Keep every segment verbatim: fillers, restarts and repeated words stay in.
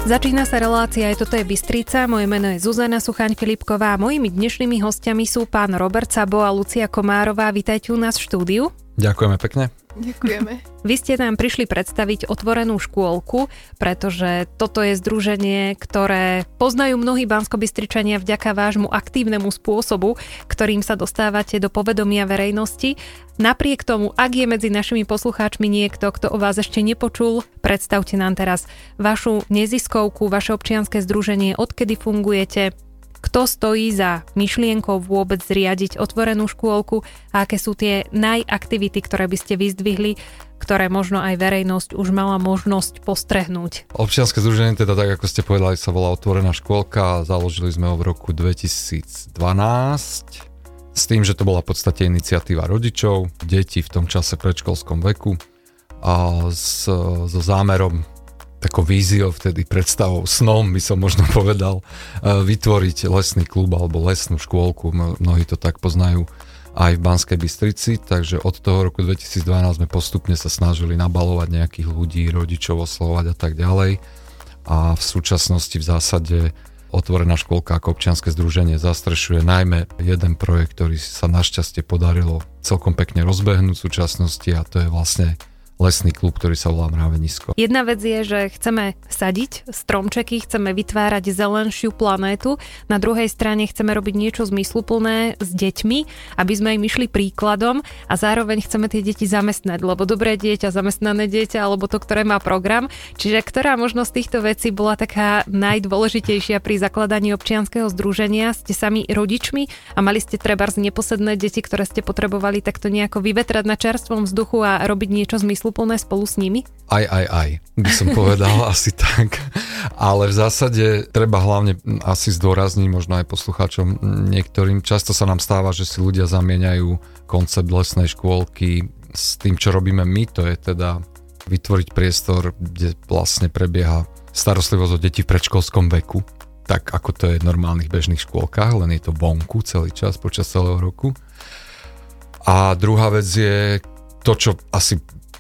Začína sa relácia Aj toto je Bystrica. Moje meno je Zuzana Suchaň-Filipková a mojimi dnešnými hostiami sú pán Robert Sabo a Lucia Komárová. Vítajte u nás v štúdiu. Ďakujeme pekne. Ďakujeme. Vy ste nám prišli predstaviť otvorenú škôlku, pretože toto je združenie, ktoré poznajú mnohí Banskobystričania vďaka vášmu aktívnemu spôsobu, ktorým sa dostávate do povedomia verejnosti. Napriek tomu, ak je medzi našimi poslucháčmi niekto, kto o vás ešte nepočul, predstavte nám teraz vašu neziskovku, vaše občianske združenie, odkedy fungujete, kto stojí za myšlienkou vôbec zriadiť otvorenú škôlku a aké sú tie najaktivity, ktoré by ste vyzdvihli, ktoré možno aj verejnosť už mala možnosť postrehnúť. Občianske združenie, teda tak ako ste povedali, sa volá Otvorená škôlka. Založili sme ho v roku dvetisícdvanásť s tým, že to bola v podstate iniciatíva rodičov, detí v tom čase predškolskom veku a s, so zámerom, takou víziou, vtedy predstavou, snom by som možno povedal, vytvoriť lesný klub alebo lesnú škôlku. Mnohí to tak poznajú aj v Banskej Bystrici, takže od toho roku dvetisícdvanásť sme postupne sa snažili nabalovať nejakých ľudí, rodičov oslovať a tak ďalej. A v súčasnosti v zásade Otvorená škôlka ako občianske združenie zastrešuje najmä jeden projekt, ktorý sa našťastie podarilo celkom pekne rozbehnúť v súčasnosti, a to je vlastne lesný klub, ktorý sa volá Mravenisko. Jedna vec je, že chceme sadiť stromčeky, chceme vytvárať zelenšiu planétu, na druhej strane chceme robiť niečo zmysluplné s deťmi, aby sme im išli príkladom a zároveň chceme tie deti zamestnať, lebo dobré dieťa, zamestnané dieťa, alebo to, ktoré má program. Čiže ktorá možno z týchto vecí bola taká najdôležitejšia pri zakladaní občianskeho združenia? Ste sami rodičmi a mali ste trebárs neposedné deti, ktoré ste potrebovali takto nejako vyvetrať na čerstvom vzduchu a robiť niečo zmysluplné úplne spolu s nimi? Aj, aj, aj, by som povedal asi tak. Ale v zásade treba hlavne asi zdôrazniť, možno aj poslucháčom niektorým, často sa nám stáva, že si ľudia zamieňajú koncept lesnej škôlky s tým, čo robíme my, to je teda vytvoriť priestor, kde vlastne prebieha starostlivosť o deti v predškolskom veku, tak ako to je v normálnych bežných škôlkach, len je to vonku celý čas počas celého roku. A druhá vec je to, čo asi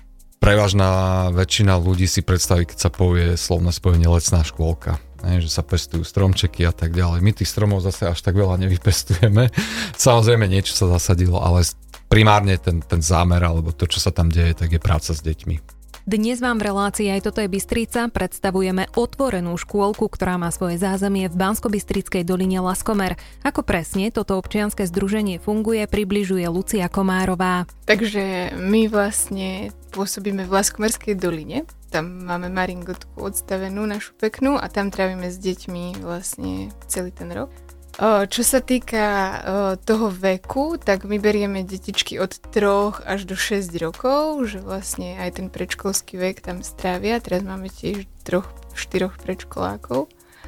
prevažná väčšina ľudí si predstaví, keď sa povie slovné spojenie lesná škôlka, ne, že sa pestujú stromčeky a tak ďalej. My tých stromov zase až tak veľa nevypestujeme. Samozrejme niečo sa zasadilo, ale primárne ten, ten zámer alebo to, čo sa tam deje, tak je práca s deťmi. Dnes vám v relácii Aj toto je Bystrica predstavujeme otvorenú škôlku, ktorá má svoje zázemie v Banskobystrickej doline Laskomer. Ako presne toto občianske združenie funguje, približuje Lucia Komárová. Takže my vlastne pôsobíme v Laskomerskej doline. Tam máme maringotku odstavenú, našu peknú, a tam trávime s deťmi vlastne celý ten rok. Čo sa týka toho veku, tak my berieme detičky od troch až do šesť rokov, že vlastne aj ten predškolský vek tam strávia. Teraz máme tiež troch, štyroch predškolákov.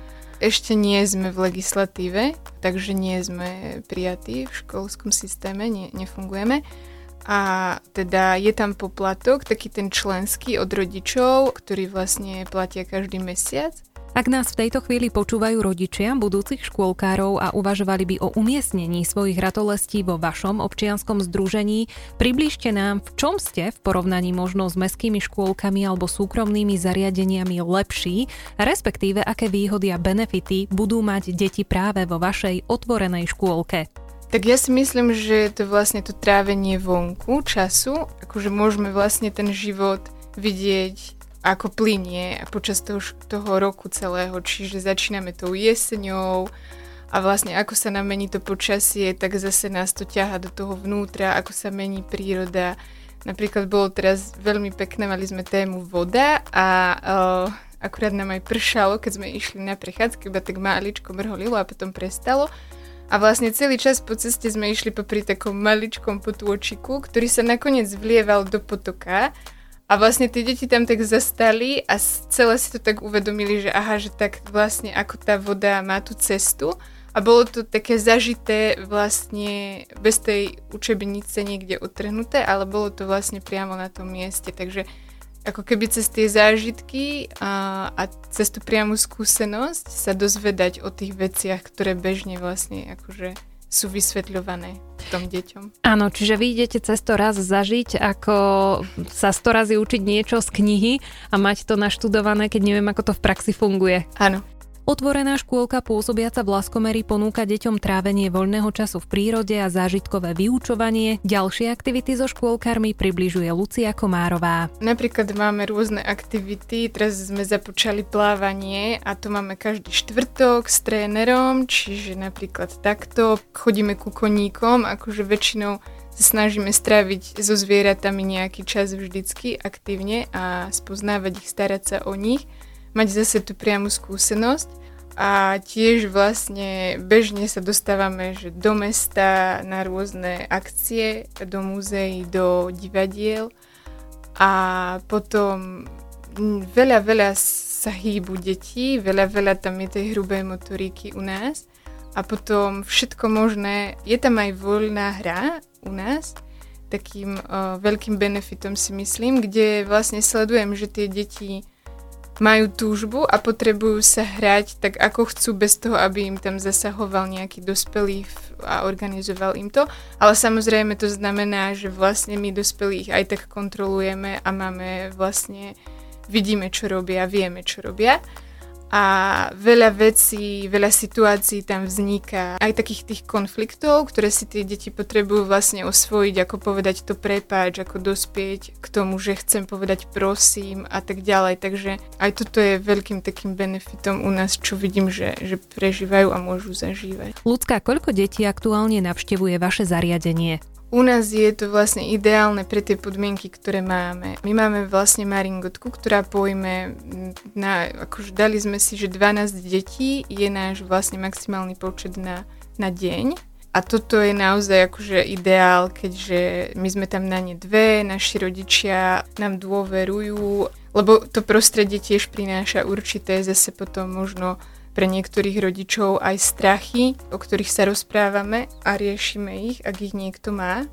Ešte nie sme v legislatíve, takže nie sme prijatí v školskom systéme, ne, nefungujeme. A teda je tam poplatok, taký ten členský od rodičov, ktorý vlastne platia každý mesiac. Ak nás v tejto chvíli počúvajú rodičia budúcich škôlkárov a uvažovali by o umiestnení svojich ratolestí vo vašom občianskom združení, priblížte nám, v čom ste v porovnaní možno s mestskými škôlkami alebo súkromnými zariadeniami lepší, respektíve aké výhody a benefity budú mať deti práve vo vašej otvorenej škôlke. Tak ja si myslím, že to vlastne to trávenie vonku času, akože môžeme vlastne ten život vidieť ako plynie počas toho, toho roku celého, čiže začíname tou jeseňou a vlastne ako sa nám mení to počasie, tak zase nás to ťaha do toho vnútra, ako sa mení príroda. Napríklad bolo teraz veľmi pekné, mali sme tému voda a uh, akurát nám aj pršalo, keď sme išli na prechádzku, iba tak maličko mrholilo a potom prestalo. A vlastne celý čas po ceste sme išli popri takom maličkom potôčiku, ktorý sa nakoniec vlieval do potoka. A vlastne tie deti tam tak zastali a celé si to tak uvedomili, že aha, že tak vlastne ako tá voda má tú cestu. A bolo to také zažité vlastne bez tej učebnice niekde odtrhnuté, ale bolo to vlastne priamo na tom mieste. Takže ako keby cez tie zážitky a, a cez tú priamu skúsenosť sa dozvedať o tých veciach, ktoré bežne vlastne akože sú vysvetľované tom deťom. Áno, čiže vy idete cez to raz zažiť, ako sa sto razy učiť niečo z knihy a mať to naštudované, keď neviem, ako to v praxi funguje. Áno. Otvorená škôlka pôsobiaca v Laskomeri ponúka deťom trávenie voľného času v prírode a zážitkové vyučovanie. Ďalšie aktivity so škôlkarmi približuje Lucia Komárová. Napríklad máme rôzne aktivity, teraz sme započali plávanie a to máme každý štvrtok s trénerom, čiže napríklad takto chodíme ku koníkom, akože väčšinou sa snažíme stráviť so zvieratami nejaký čas vždycky aktívne a spoznávať ich, starať sa o nich, mať zase tú priamu skúsenosť a tiež vlastne bežne sa dostávame že do mesta na rôzne akcie, do múzeí, do divadiel a potom veľa, veľa sa hýbu detí, veľa, veľa tam je tej hrubej motoriky u nás a potom všetko možné, je tam aj voľná hra u nás, takým uh, veľkým benefitom si myslím, kde vlastne sledujem, že tie deti majú túžbu a potrebujú sa hrať tak, ako chcú, bez toho, aby im tam zasahoval nejaký dospelý a organizoval im to. Ale samozrejme to znamená, že vlastne my dospelých aj tak kontrolujeme a máme vlastne, vidíme, čo robia, vieme, čo robia. A veľa vecí, veľa situácií tam vzniká, aj takých tých konfliktov, ktoré si tie deti potrebujú vlastne osvojiť, ako povedať to prepáč, ako dospieť k tomu, že chcem povedať prosím a tak ďalej. Takže aj toto je veľkým takým benefitom u nás, čo vidím, že, že prežívajú a môžu zažívať. Ľudská, koľko detí aktuálne navštevuje vaše zariadenie? U nás je to vlastne ideálne pre tie podmienky, ktoré máme. My máme vlastne maringotku, ktorá pojme na, akože dali sme si, že dvanásť detí je náš vlastne maximálny počet na, na deň. A toto je naozaj akože ideál, keďže my sme tam na ne dve, naši rodičia nám dôverujú, lebo to prostredie tiež prináša určité zase potom možno pre niektorých rodičov aj strachy, o ktorých sa rozprávame a riešime ich, ak ich niekto má.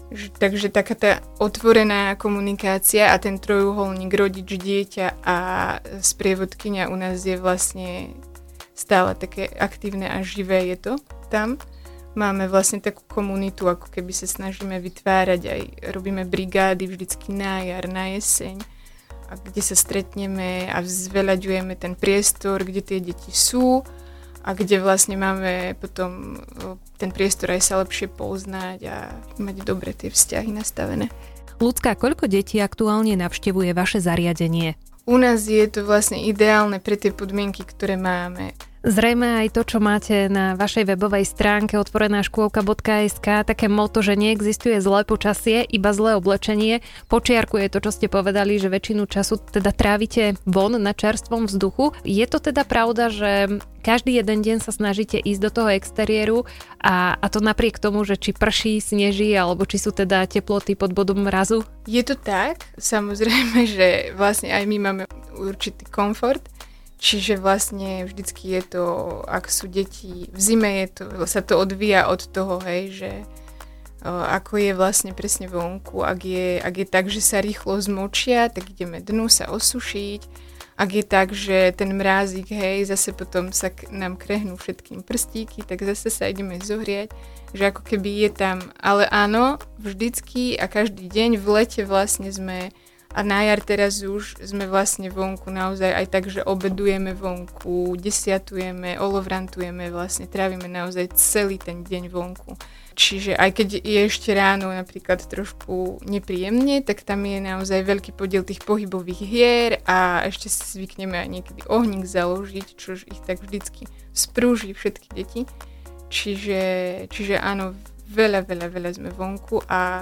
Takže taká tá otvorená komunikácia a ten trojuholník rodič, dieťa a sprievodkyňa u nás je vlastne stále také aktívne a živé je to tam. Máme vlastne takú komunitu, ako keby sa snažíme vytvárať, aj robíme brigády vždycky na jar, na jeseň, a kde sa stretneme a zveľaďujeme ten priestor, kde tie deti sú a kde vlastne máme potom ten priestor aj sa lepšie poznať a mať dobre tie vzťahy nastavené. Ľudská, koľko detí aktuálne navštevuje vaše zariadenie? U nás je to vlastne ideálne pre tie podmienky, ktoré máme. Zrejme aj to, čo máte na vašej webovej stránke otvorená škôlka bodka es ká, také motto, že neexistuje zlé počasie, iba zlé oblečenie, počiarkuje to, čo ste povedali, že väčšinu času teda trávite von na čerstvom vzduchu. Je to teda pravda, že každý jeden deň sa snažíte ísť do toho exteriéru a, a to napriek tomu, že či prší, sneží, alebo či sú teda teploty pod bodom mrazu? Je to tak, samozrejme, že vlastne aj my máme určitý komfort. Čiže vlastne vždycky je to, ak sú deti, v zime je to, sa to odvíja od toho, hej, že o, ako je vlastne presne vonku, ak je, ak je tak, že sa rýchlo zmočia, tak ideme dnu sa osušiť, ak je tak, že ten mrázik, hej, zase potom sa k, nám krehnú všetkým prstíky, tak zase sa ideme zohriať, že ako keby je tam, ale áno, vždycky a každý deň v lete vlastne sme. A na jar teraz už sme vlastne vonku naozaj aj tak, že obedujeme vonku, desiatujeme, olovrantujeme, vlastne trávime naozaj celý ten deň vonku. Čiže aj keď je ešte ráno napríklad trošku nepríjemne, tak tam je naozaj veľký podiel tých pohybových hier a ešte si zvykneme aj niekedy ohník založiť, čo ich tak vždycky sprúži všetky deti. Čiže, čiže áno, veľa, veľa, veľa sme vonku a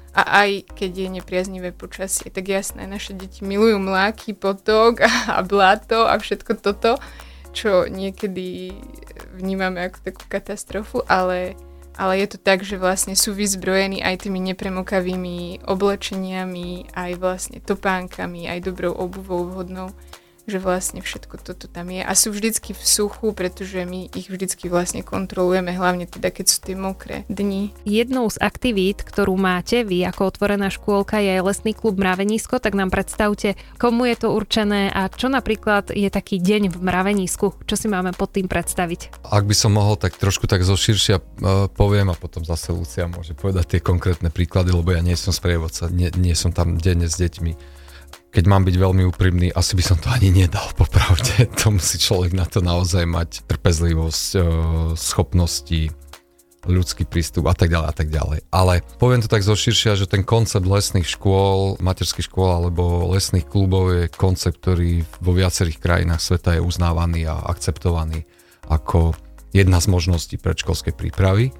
A aj keď je nepriaznivé počasie, tak jasné, naše deti milujú mláky, potok a, a bláto a všetko toto, čo niekedy vnímame ako takú katastrofu, ale, ale je to tak, že vlastne sú vyzbrojení aj tými nepremokavými oblečeniami, aj vlastne topánkami, aj dobrou obuvou vhodnou. že vlastne všetko toto tam je. A sú vždycky v suchu, pretože my ich vždycky vlastne kontrolujeme, hlavne teda, keď sú tie mokré dni. Jednou z aktivít, ktorú máte vy ako otvorená škôlka, je lesný klub Mravenisko, tak nám predstavte, komu je to určené a čo napríklad je taký deň v Mravenisku, čo si máme pod tým predstaviť? Ak by som mohol, tak trošku tak zoširšia uh, poviem a potom zase Lucia môže povedať tie konkrétne príklady, lebo ja nie som sprievodca, nie, nie som tam denne s deťmi. Keď mám byť veľmi úprimný, asi by som to ani nedal, popravde. To musí človek na to naozaj mať trpezlivosť, schopnosti, ľudský prístup a tak ďalej a tak ďalej. Ale poviem to tak zoširšia, že ten koncept lesných škôl, materských škôl alebo lesných klubov je koncept, ktorý vo viacerých krajinách sveta je uznávaný a akceptovaný ako jedna z možností predškolskej prípravy.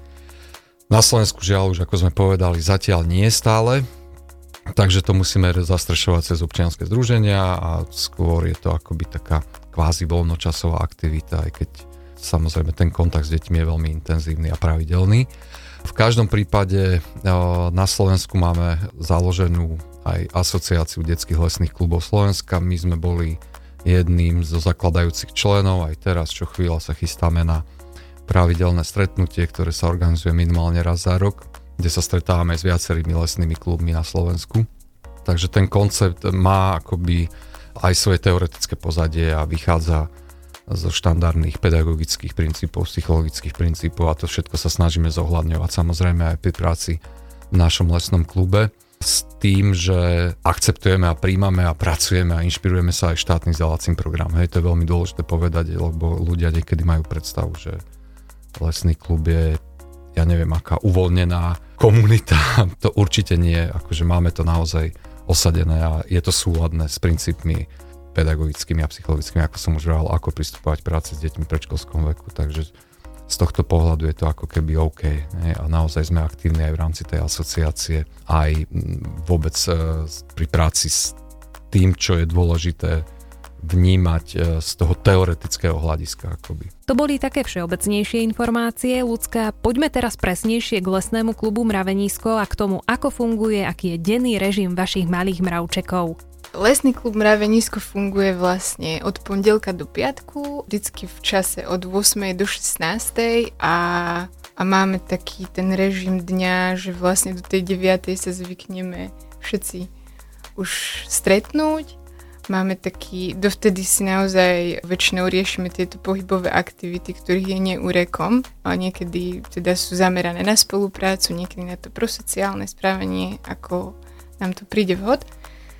Na Slovensku žiaľ už, ako sme povedali, zatiaľ nie je stále. Takže to musíme zastrešovať cez občianske združenia a skôr je to akoby taká kvázi voľnočasová aktivita, aj keď samozrejme ten kontakt s deťmi je veľmi intenzívny a pravidelný. V každom prípade na Slovensku máme založenú aj asociáciu detských lesných klubov Slovenska. My sme boli jedným zo zakladajúcich členov, aj teraz čo chvíľa sa chystáme na pravidelné stretnutie, ktoré sa organizuje minimálne raz za rok, kde sa stretávame s viacerými lesnými klubmi na Slovensku. Takže ten koncept má akoby aj svoje teoretické pozadie a vychádza zo štandardných pedagogických princípov, psychologických princípov a to všetko sa snažíme zohľadňovať samozrejme aj pri práci v našom lesnom klube s tým, že akceptujeme a príjmame a pracujeme a inšpirujeme sa aj štátnym vzdelávacím programom. Hej, to je veľmi dôležité povedať, lebo ľudia niekedy majú predstavu, že lesný klub je, ja neviem, aká uvoľnená komunita. To určite nie, akože máme to naozaj osadené a je to súladné s princípmi pedagogickými a psychologickými, ako som už hovoril, ako pristupovať práci s deťmi v predškolskom veku. Takže z tohto pohľadu je to ako keby OK. Ne? A naozaj sme aktívni aj v rámci tej asociácie, aj vôbec pri práci s tým, čo je dôležité vnímať z toho teoretického hľadiska. Akoby. To boli také všeobecnejšie informácie. Ľudská, poďme teraz presnejšie k lesnému klubu Mravenisko a k tomu, ako funguje, aký je denný režim vašich malých mravčekov. Lesný klub Mravenisko funguje vlastne od pondelka do piatku, vždycky v čase od ôsmej do šestnástej a, a máme taký ten režim dňa, že vlastne do tej deviatej sa zvykneme všetci už stretnúť. Máme taký, dovtedy si naozaj väčšinou riešime tieto pohybové aktivity, ktorých je neúrekom, ale niekedy teda sú zamerané na spoluprácu, niekedy na to prosociálne správanie, ako nám to príde vhod.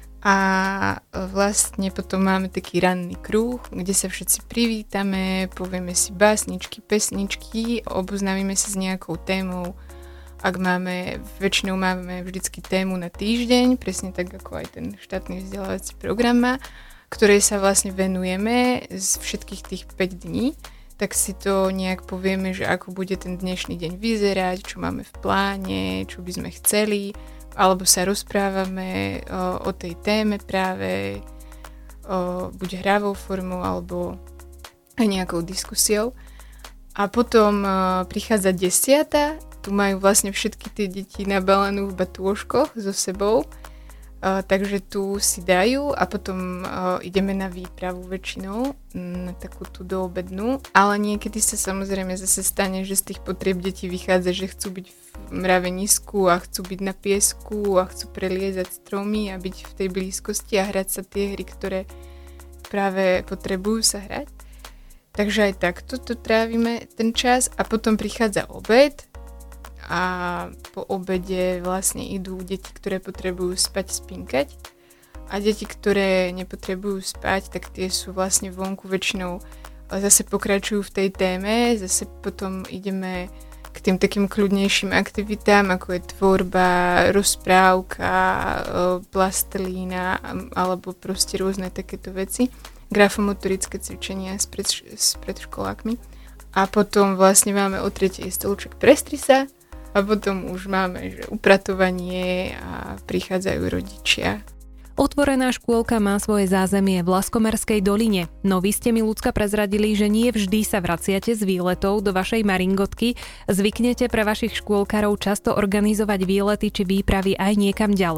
A vlastne potom máme taký ranný kruh, kde sa všetci privítame, povieme si básničky, pesničky, oboznámime sa s nejakou témou. Ak máme, väčšinou máme vždycky tému na týždeň, presne tak ako aj ten štátny vzdelávací program má, ktorej sa vlastne venujeme z všetkých tých päť dní, tak si to nejak povieme, že ako bude ten dnešný deň vyzerať, čo máme v pláne, čo by sme chceli, alebo sa rozprávame o, o tej téme práve, o, buď hravou formou, alebo aj nejakou diskusiou. A potom o, prichádza desiata, tu majú vlastne všetky tie deti nabalenú v batôžkoch so sebou, uh, takže tu si dajú a potom uh, ideme na výpravu väčšinou, na takú tú doobednú, ale niekedy sa samozrejme zase stane, že z tých potrieb detí vychádza, že chcú byť v mravenisku a chcú byť na piesku a chcú preliezať stromy a byť v tej blízkosti a hrať sa tie hry, ktoré práve potrebujú sa hrať. Takže aj takto to trávime ten čas a potom prichádza obed, a po obede vlastne idú deti, ktoré potrebujú spať, spinkať a deti, ktoré nepotrebujú spať, tak tie sú vlastne vonku väčšinou zase pokračujú v tej téme, zase potom ideme k tým takým kľudnejším aktivitám, ako je tvorba, rozprávka, plastelína alebo proste rôzne takéto veci, grafomotorické cvičenia s, pred, s predškolákmi a potom vlastne máme o tretej stolček pre strisa. A potom už máme že upratovanie a prichádzajú rodičia. Otvorená škôlka má svoje zázemie v Laskomerskej doline, no vy ste mi, Ľudská, prezradili, že nie vždy sa vraciate z výletov do vašej maringotky. Zvyknete pre vašich škôlkarov často organizovať výlety či výpravy aj niekam ďalej?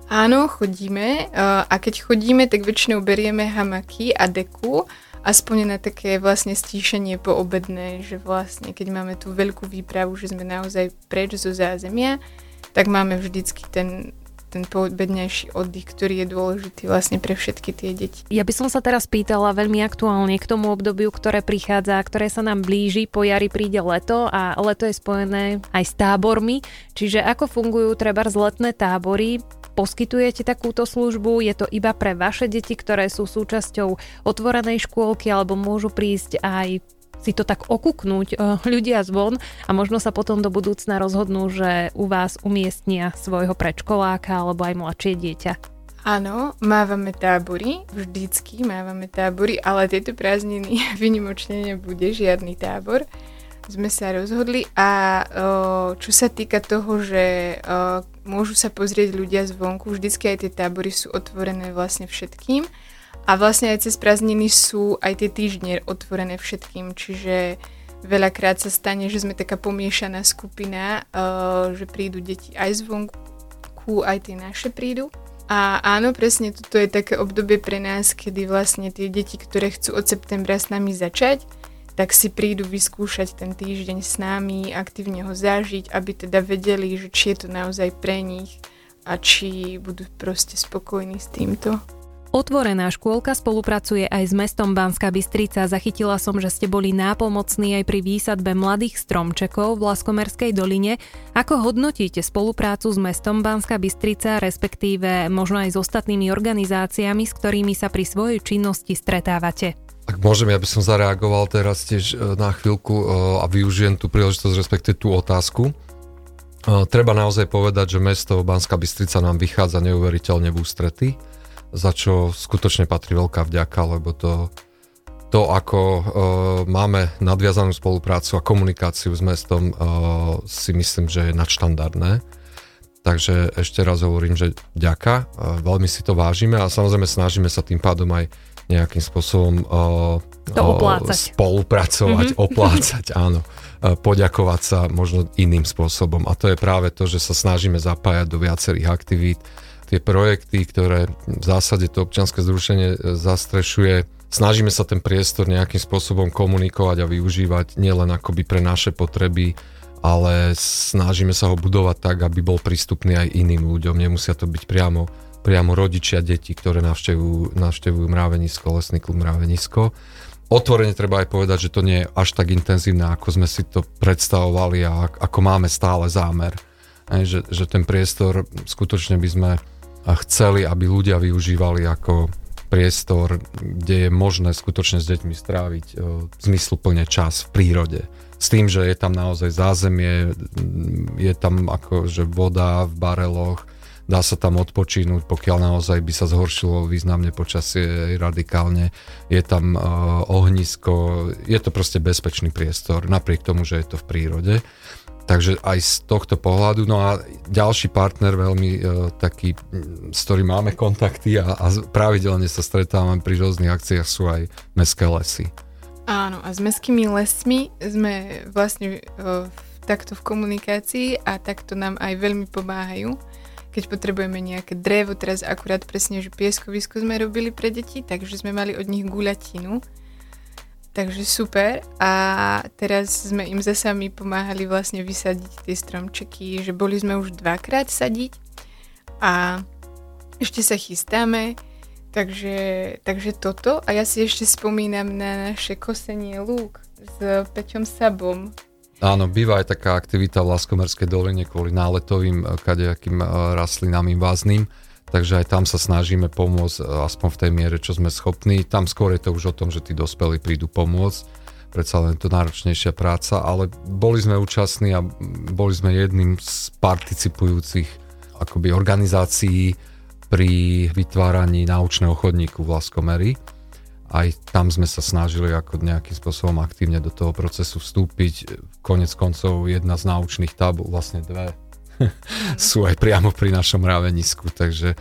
Áno, chodíme a keď chodíme, tak väčšinou berieme hamaky a deku, aspoň na také vlastne stíšenie poobedné, že vlastne keď máme tú veľkú výpravu, že sme naozaj preč zo zázemia, tak máme vždycky ten, ten poobednejší oddych, ktorý je dôležitý vlastne pre všetky tie deti. Ja by som sa teraz pýtala veľmi aktuálne k tomu obdobiu, ktoré prichádza, ktoré sa nám blíži, po jari príde leto a leto je spojené aj s tábormi, čiže ako fungujú trebárs letné tábory? Poskytujete takúto službu? Je to iba pre vaše deti, ktoré sú súčasťou otvorenej škôlky, alebo môžu prísť aj si to tak okúknúť ľudia zvon a možno sa potom do budúcna rozhodnú, že u vás umiestnia svojho predškoláka alebo aj mladšie dieťa? Áno, mávame tábory, vždycky mávame tábory, ale tieto prázdniny výnimočne nebude žiadny tábor. Sme sa rozhodli a o, čo sa týka toho, že o, môžu sa pozrieť ľudia zvonku, vždycky aj tie tábory sú otvorené vlastne všetkým a vlastne aj cez prázdniny sú aj tie týždne otvorené všetkým, čiže veľakrát sa stane, že sme taká pomiešaná skupina, o, že prídu deti aj zvonku, aj tie naše prídu. A áno, presne toto je také obdobie pre nás, kedy vlastne tie deti, ktoré chcú od septembra s nami začať, tak si prídu vyskúšať ten týždeň s nami, aktívne ho zažiť, aby teda vedeli, že či je to naozaj pre nich a či budú proste spokojní s týmto. Otvorená škôlka spolupracuje aj s mestom Banská Bystrica. Zachytila som, že ste boli nápomocní aj pri výsadbe mladých stromčekov v Laskomerskej doline. Ako hodnotíte spoluprácu s mestom Banská Bystrica, respektíve možno aj s ostatnými organizáciami, s ktorými sa pri svojej činnosti stretávate? Ak môžem, ja by som zareagoval teraz tiež na chvíľku a využijem tú príležitosť, respektive tú otázku. Treba naozaj povedať, že mesto Banská Bystrica nám vychádza neuveriteľne v ústrety, za čo skutočne patrí veľká vďaka, lebo to, to ako máme nadviazanú spoluprácu a komunikáciu s mestom, si myslím, že je nadštandardné. Takže ešte raz hovorím, že vďaka, veľmi si to vážime a samozrejme snažíme sa tým pádom aj nejakým spôsobom uh, uh, spolupracovať, mm-hmm. oplácať, áno, uh, poďakovať sa možno iným spôsobom. A to je práve to, že sa snažíme zapájať do viacerých aktivít. Tie projekty, ktoré v zásade to občianske združenie zastrešuje, snažíme sa ten priestor nejakým spôsobom komunikovať a využívať nielen akoby pre naše potreby, ale snažíme sa ho budovať tak, aby bol prístupný aj iným ľuďom. Nemusia to byť priamo priamo rodičia detí, ktoré navštevujú, navštevujú Mravenisko, lesný klub Mravenisko. Otvorene treba aj povedať, že to nie je až tak intenzívne, ako sme si to predstavovali a ako máme stále zámer. Že, že ten priestor skutočne by sme chceli, aby ľudia využívali ako priestor, kde je možné skutočne s deťmi stráviť zmysluplne čas v prírode. S tým, že je tam naozaj zázemie, je tam akože voda v bareloch, dá sa tam odpočínuť, pokiaľ naozaj by sa zhoršilo významne počasie radikálne. Je tam uh, ohnisko, je to proste bezpečný priestor, napriek tomu, že je to v prírode. Takže aj z tohto pohľadu. No a ďalší partner veľmi uh, taký, s ktorým máme kontakty a, a pravidelne sa stretávame pri rôznych akciách, sú aj mestské lesy. Áno, a s mestskými lesmi sme vlastne uh, takto v komunikácii a takto nám aj veľmi pomáhajú. Keď potrebujeme nejaké drevo, teraz akurát presne, že pieskovisko sme robili pre deti, takže sme mali od nich guľatinu. Takže super. A teraz sme im zasa my pomáhali vlastne vysadiť tie stromčeky, že boli sme už dvakrát sadiť a ešte sa chystáme, takže, takže toto. A ja si ešte spomínam na naše kosenie lúk s Peťom Sabom. Áno, býva aj taká aktivita v Laskomerskej doline kvôli náletovým kadejakým rastlinám invázným, takže aj tam sa snažíme pomôcť aspoň v tej miere, čo sme schopní. Tam skôr je to už o tom, že tí dospelí prídu pomôcť, predsa len to náročnejšia práca, ale boli sme účastní a boli sme jedným z participujúcich akoby organizácií pri vytváraní naučného chodníku v Laskomeri. Aj tam sme sa snažili ako nejakým spôsobom aktívne do toho procesu vstúpiť. Konec koncov jedna z naučných tabú, vlastne dve, sú aj priamo pri našom Mravenisku, takže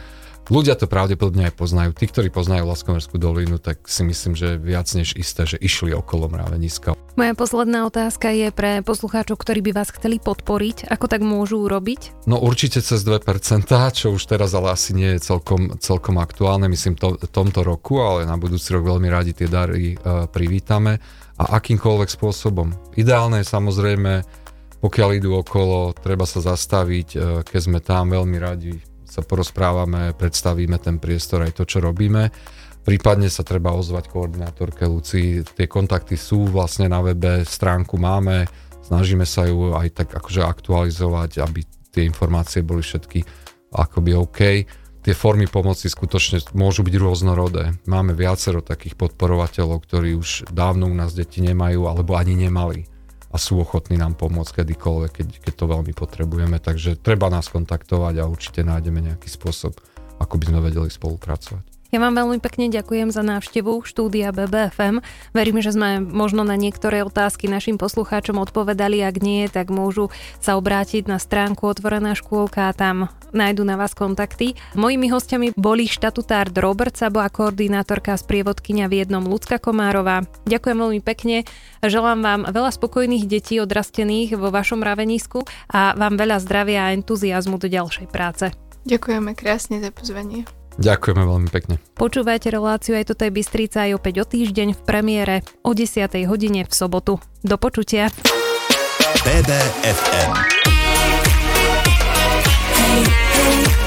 Ľudia to pravdepodobne aj poznajú. Tí, ktorí poznajú Laskomerskú dolinu, tak si myslím, že viac než isté, že išli okolo mraveniska. Moja posledná otázka je pre poslucháčov, ktorí by vás chceli podporiť. Ako tak môžu urobiť? No určite cez dve percentá, čo už teraz ale asi nie je celkom, celkom aktuálne, myslím to, tomto roku, ale na budúci rok veľmi radi tie dary uh, privítame. A akýmkoľvek spôsobom. Ideálne je samozrejme, pokiaľ idú okolo, treba sa zastaviť, uh, keď sme tam, veľmi radi sa porozprávame, predstavíme ten priestor aj to, čo robíme. Prípadne sa treba ozvať koordinátorke Lucii. Tie kontakty sú vlastne na webe, stránku máme, snažíme sa ju aj tak akože aktualizovať, aby tie informácie boli všetky akoby OK. Tie formy pomoci skutočne môžu byť rôznorodé. Máme viacero takých podporovateľov, ktorí už dávno u nás deti nemajú alebo ani nemali. A sú ochotní nám pomôcť kedykoľvek, keď, keď to veľmi potrebujeme. Takže treba nás kontaktovať a určite nájdeme nejaký spôsob, ako by sme vedeli spolupracovať. Ja vám veľmi pekne ďakujem za návštevu štúdia bé bé ef em. Verím, že sme možno na niektoré otázky našim poslucháčom odpovedali. Ak nie, tak môžu sa obrátiť na stránku Otvorená škôlka a tam nájdu na vás kontakty. Mojimi hostiami boli štatutár Robert Sabo a koordinátorka a sprievodkyňa v jednom Ľudská Komárová. Ďakujem veľmi pekne. Želám vám veľa spokojných detí odrastených vo vašom mravenisku a vám veľa zdravia a entuziazmu do ďalšej práce. Ďakujeme krásne za pozvanie. Ďakujeme veľmi pekne. Počúvajte reláciu Aj toto je Bystrica aj opäť o týždeň v premiére o desiatej hodine v sobotu. Do počutia. bé bé ef em.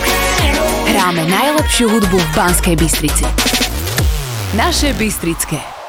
Hráme najlepšiu hudbu v Banskej Bystrici. Naše Bystrické.